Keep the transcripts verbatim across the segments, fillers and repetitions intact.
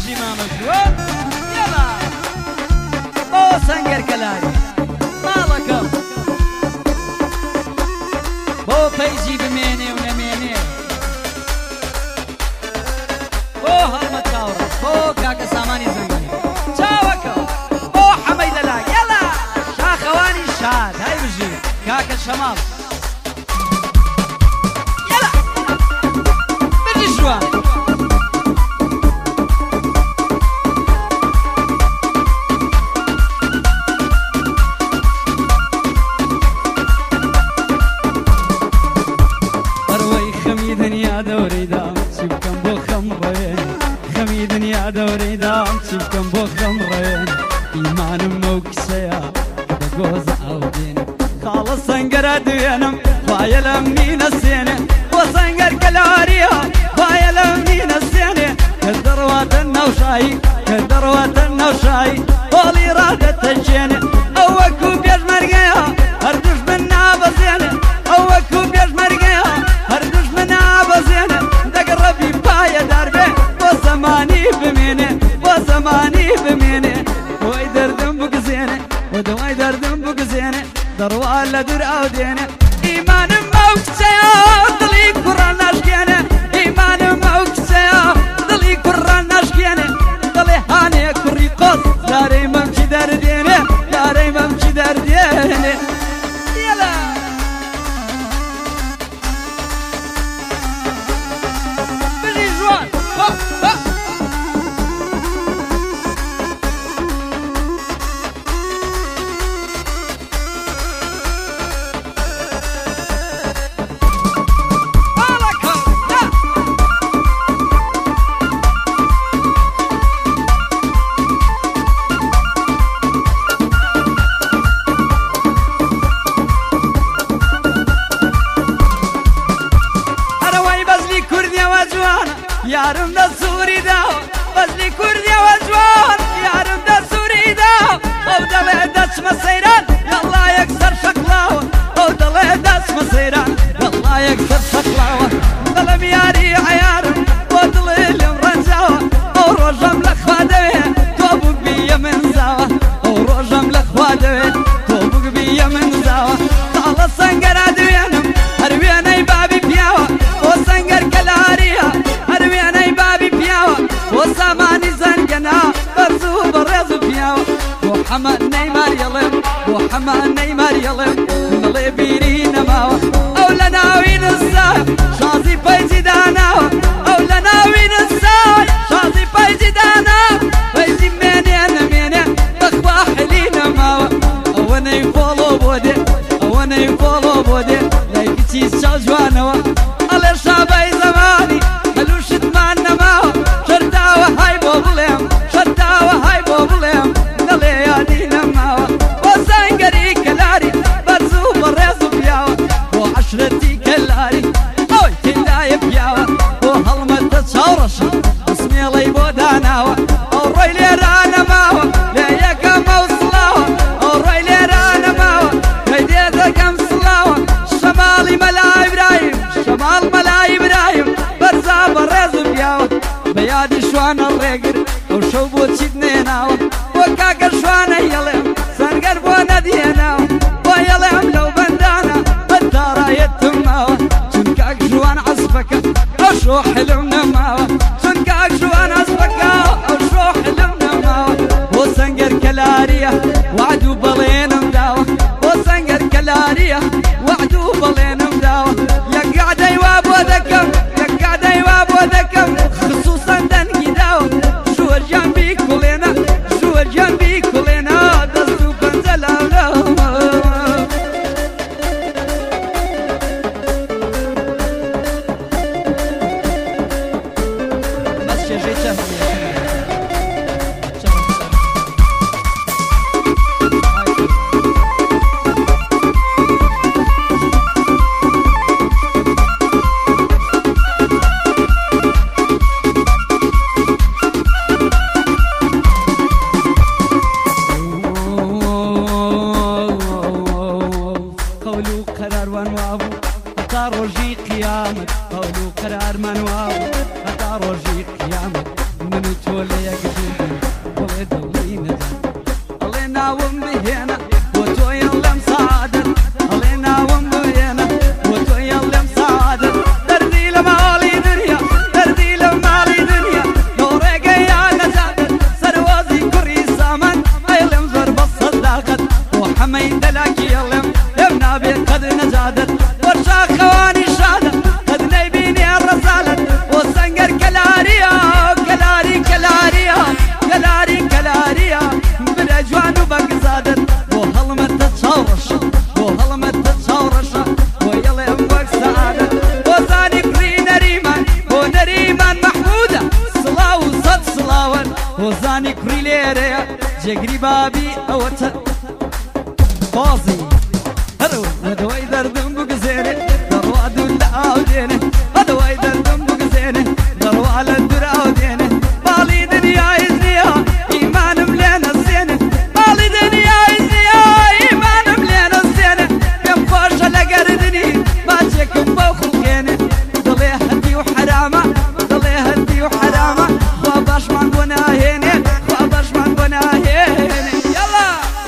برژی مامەژوە یەڵا بۆ سەنگەر کەلاری ماڵەکەم بۆ پەیجی بمێنێ و نەمێنێ بۆ هەڵمە چاوڕە بۆ کاکە سامانی زەنگەنی چاوەکە بۆ حەمەی لەلا یەڵا شاخەوانی شاد هەی بژی کاکە شەماڵ یەڵا برژی جوان دوري دام تشوفكم بوخم رين إيمان موكسيا بجوز عودين خالص سنجر دوينم بايل أمني نسينه وسنجر كلاريا بايل أمني نسينه كدروات النوشاي كدروات النوشاي ولي رادة تجينه أوكو بيج مرجيا هردوش منا بزينه أوكو بيج مرجيا هردوش منا بزينه دقربي بايا دربه وزماني بمينه وزماني بمينه وي دردم بقزينه ودواي دردم بقزينه دروا لا در عودينه إيمان موكسيا دلي قران ناشكينه إيمان موكسيا دلي قران ناشكينه دلي هاني كري قص داري ممشي دردينه داري ممشي دردينه يلا بجي جوان ها ها يارم دا سوري داو بزلي كرديا وجوان يارم دا سوري داو او دلي داش مسيران يالله يكسر شكلاو او دلي داش مسيران يالله يكسر شكلاو دلم ياري عيارم ودلي لم رنجاوا او رجم لخوادوه توبك بيا من زاوا او رجم لخوادوه توبك بيا من زاوا طالة سنگر ادوينم هرويني بابي بياوا وسنگر كلاريا وزماني زنقنا برزو برزو بياو وحما نيمار يلم وحما نيمار يلم نلي بيرينا ماو او لنا وين الساي شازي بيجي دانا او لنا وين الساي شازي بيجي دانا بيجي مني انا مني بخوا حلينا ماو او انا يفولو بودي او انا يفولو بودي لايكتي شاجوانا على شابي زماني هلوش تمانا ماو هاي بوبلم شتاوة هاي بوبلم دلياني نماوة وزنقري كلاري برزو برزو بياوة وعشرتي كلاري اوي كلاي بياوة وهلمة تشاورشة اسمي لي بوداناوة اوروي لي رانا ماوة ليك موصلاوة اوروي لي رانا ماوة هيديتا كم صلاوة شمالي ملا ابراهيم شمال ملا ابراهيم برزا برزو بياوة بيادي شوان الرقر او شو بو تشدنيناو وكاكا شوان يلم سنقر بو نديناو ويلم لو بندانا بالدارا يتماو شنكاك شوان عصفك او شو حلمنا ماو شنكاك شوان عصفك او شو حلمنا ماو وسنقر كلاريا وعدو بلين مداو وسنقر كلاريا وعدو بلين مداو يقعد يواب وذكم يقعد يواب وذكم خصوصا دنقي داو شو جنبي كلنا شو جنبي كلنا دستو بنزلاو بس شجي شهر من تولي قديم ولد ولينا علينا ومهينا وتوي اللي مساعدت علينا ومهينا وتوي اللي مساعدت دردي لمالي دنيا دردي لمالي دنيا دوري قيانا زادت سروازي كري سامن ايلم زرب الصداقت وحميد لك يلم يمنا بين قد نزادت ورشا خواني شادت قد نيبيني الرسالت وسنقر كلاريا كلاري كلاريا كلاري كلاريا بالاجوان وبق زادت وهلمت تتصورش وهلمت تتصورش ويلا يمبق سعادت وزاني كري نريمان ونريمان محمودة صلاة وصد صلاوان وزاني كري ليريا جقري بابي اوتا فازي هرو ودوي دردن بق زيني دروا دولا عوديني ودوي دردن بق زيني دروا على الدر عوديني بالي دنيا يزنيا ايمان ملينا الزيني بالي دنيا يزنيا ايمان ملينا الزيني يم خوش لقردني ما تشكم بوخلقيني ضلي هدي وحرامة ضلي هدي وحرامة خواباش من بناهيني خواباش من بناهيني يلا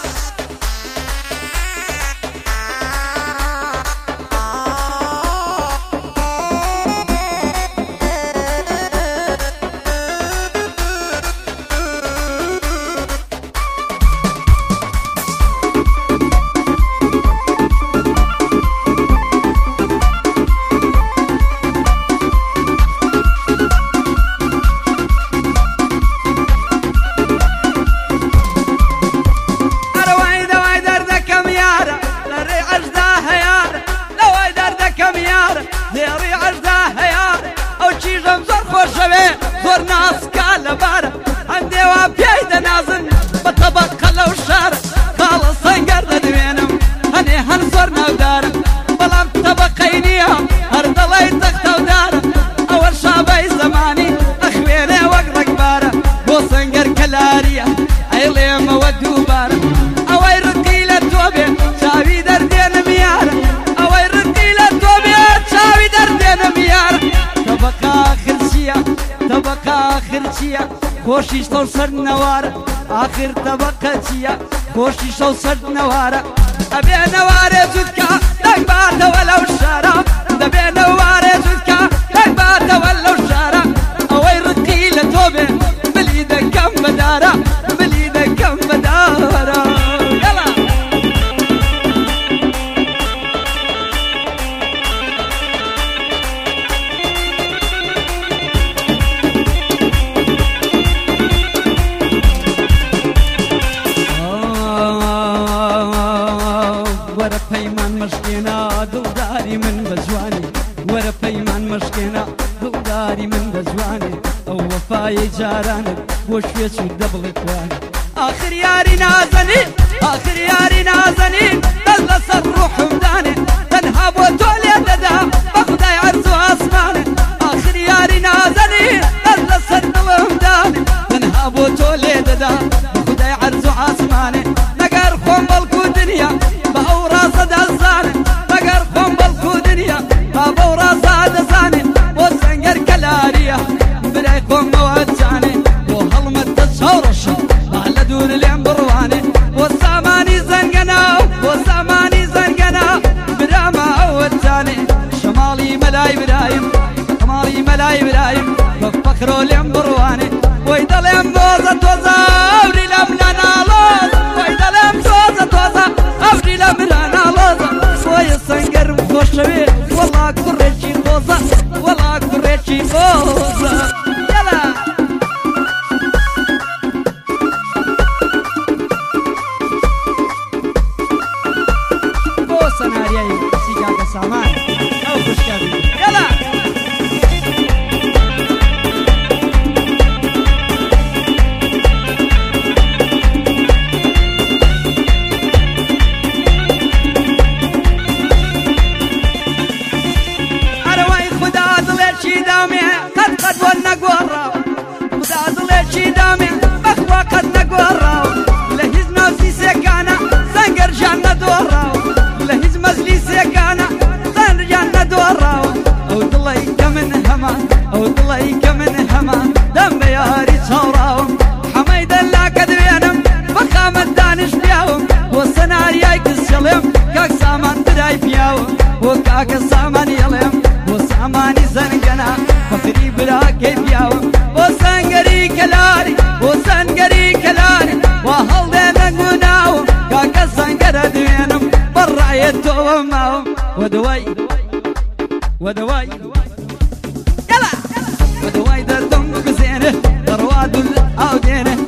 ديري عجدها يار او تشيجم زور خوشوي زور ناس كالبار عندي وابيايد نازن بطبق لو شار خالص سنقر لدوينم هني هنزورنا ودار بلام طبقينيها هرد الله يتخت ودار اول شابي زماني اخويني وقرق بارا وسنقر كلاريا عيلي مودو بارا اوي رقيلة توبي شاوي دردين ميارا اوي رقيلة توبي شاوي دردين ميارا طبقة آخر شيا طبقة آخر شيا خوشيش توصل نوارا آخر طبقة شيا خوشيش توصل نوارا أبي نواري زدكا لك بعد ولو شارع أبي نواري زدكا لك بعد ولو شارع اوي رقيلة توبي باليدة كم بدارة باليدة كم بدارة يلا ورا بيمان مشكينا دلداري من بزواني ورا بيمان مشكينا دلداري من بزواني او وفاي جارانك وشويش ودبل اخواني اخر ياري نازنين اخر ياري نازنين تلص الروح مداني تنهب وتولي ددا بخداي عرزو اسماني اخر ياري نازنين تلص الروح مداني تنهب وتولي ددا بخداي عرزو اسماني نقر خوم بالكو دنيا بأورا صد الزاني نقر خوم بالكو دنيا بأورا صد الزاني وسنقر كلاريا براي خوم موجاني وهلمت تتصورش على دور الامبرواني والساماني زنقنا والساماني زنقنا براما اوتاني شمالي ملاي برايم شمالي ملاي برايم بفكروا الامبرواني ويدا الامبوزة توزا ابري لمنا لوز ويدا الامبوزة توزا ابري لمنا لوز شوية سنقر بخوشوي والله كريتشي خوزة والله كريتشي خوزة يلا سناريا سيجاك سامان او خوشكابي يلا اروي خدا ضليتشي دامي قد قد ونقورا خدا ضليتشي دامي بخوا قد نقورا لهز نفسي سكانة سنقر جنة دورا لهز مزلي سكانة سنقر جنة دورا او ضلي كمن هما او ضلي كمن هما دم ياري زنقنا فكري بلا كيف ياو وسنقري كلاري وسنقري كلاري وهل دينا قناو كاكا سنقر دوينم برا يتو ماو ودواي ودواي يلا ودواي دردم كزينه درواد الأودينه